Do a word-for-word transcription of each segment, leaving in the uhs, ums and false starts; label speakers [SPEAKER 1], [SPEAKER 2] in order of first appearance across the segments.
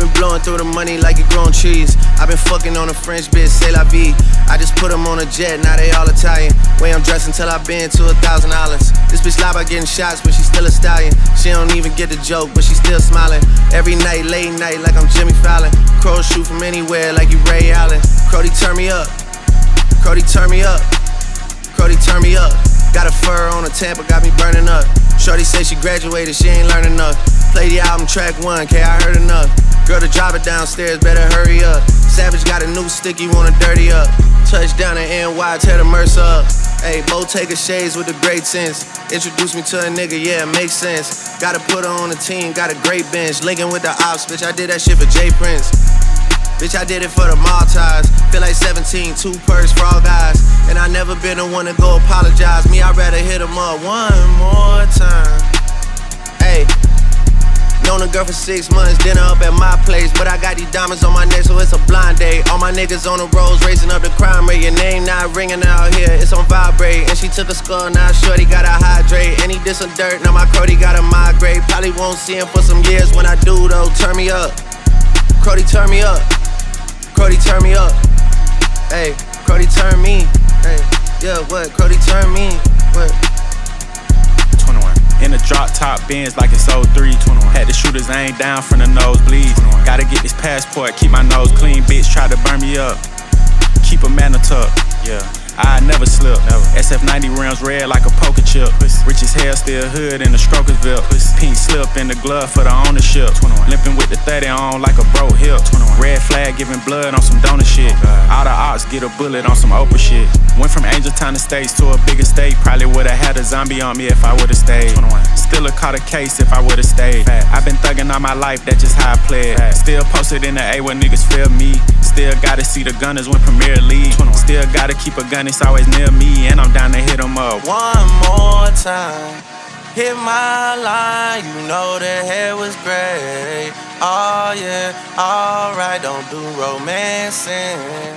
[SPEAKER 1] been blowing through the money like it growing trees. I been fucking on a French bitch, c'est la vie. I just put them on a jet, now they all Italian. Way I'm dressed until I been to a thousand dollars. This bitch lie about getting shots, but she still a stallion. She don't even get the joke, but she still smiling. Every night, late night, like I'm Jimmy Fallon. Crows shoot from anywhere, like you Ray Allen. Crody, turn me up. Crody, turn me up. Crody, turn me up. Got a fur on a Tampa, got me burning up. Shorty say she graduated, she ain't learned enough. Play the album track one, K, I heard enough. Girl, the driver downstairs, better hurry up. Savage got a new stick, you wanna dirty up. Touchdown in N Y, tear the Mercer up. Ayy, Bottega shades with the great sense. Introduce me to a nigga, yeah, it makes sense. Gotta put her on the team, got a great bench. Linking with the ops, bitch, I did that shit for Jay Prince. Bitch, I did it for the Maltese. Feel like seventeen, two purse for all guys. And I never been the one to go apologize. Me, I'd rather hit him up one more time. Ayy, known a girl for six months, dinner up at my place. But I got these diamonds on my neck, so it's a blind date. All my niggas on the roads, racing up the crime rate. Your name not ringing out here, it's on vibrate. And she took a skull, now shorty gotta hydrate. And he did some dirt, now my Crody gotta migrate. Probably won't see him for some years. When I do though, turn me up. Crody, turn me up. Crody, turn me up. Hey, Crody, turn me. Hey, yeah, what? Crody, turn me. What?
[SPEAKER 2] twenty-one. In the drop top Benz like it's oh three. twenty-one. Had the shooters aim down from the nosebleeds. twenty-one. Gotta get this passport, keep my nose clean. Bitch try to burn me up. Keep a man tuck. Yeah. I never slip. Never. S F ninety rims red like a poker chip. Pussy. Rich as hell, still hood in the Strokersville. Pussy. Pink slip in the glove for the ownership. twenty-one. Limping with the thirty on like a broke hip. twenty-one. Red flag giving blood on some donor shit. Oh, all the ops get a bullet on some Oprah shit. Went from Angeltown Estates to a bigger state. Probably would've had a zombie on me if I would've stayed. twenty-one. Still a caught a case if I would've stayed. I've been thugging all my life, that's just how I play it. Still posted in the A where niggas feel me. Still gotta see the Gunners win Premier League. twenty-one. Still gotta keep a gun, it's always near me. And I'm down to hit them up.
[SPEAKER 1] One more time, hit my line, you know the hair was great. Oh yeah, alright, don't do romancing.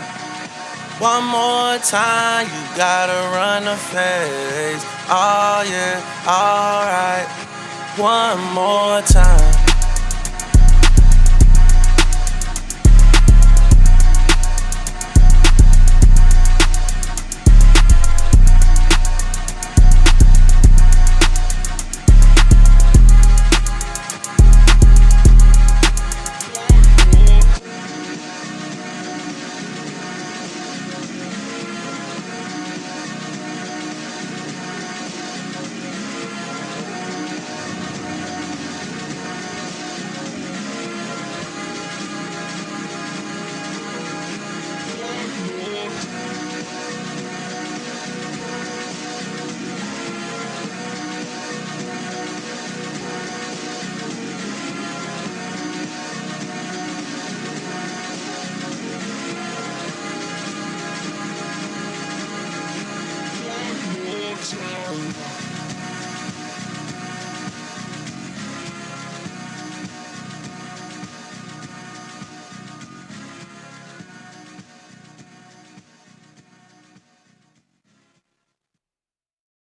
[SPEAKER 1] One more time, you gotta run the face. Oh yeah, alright, one more time.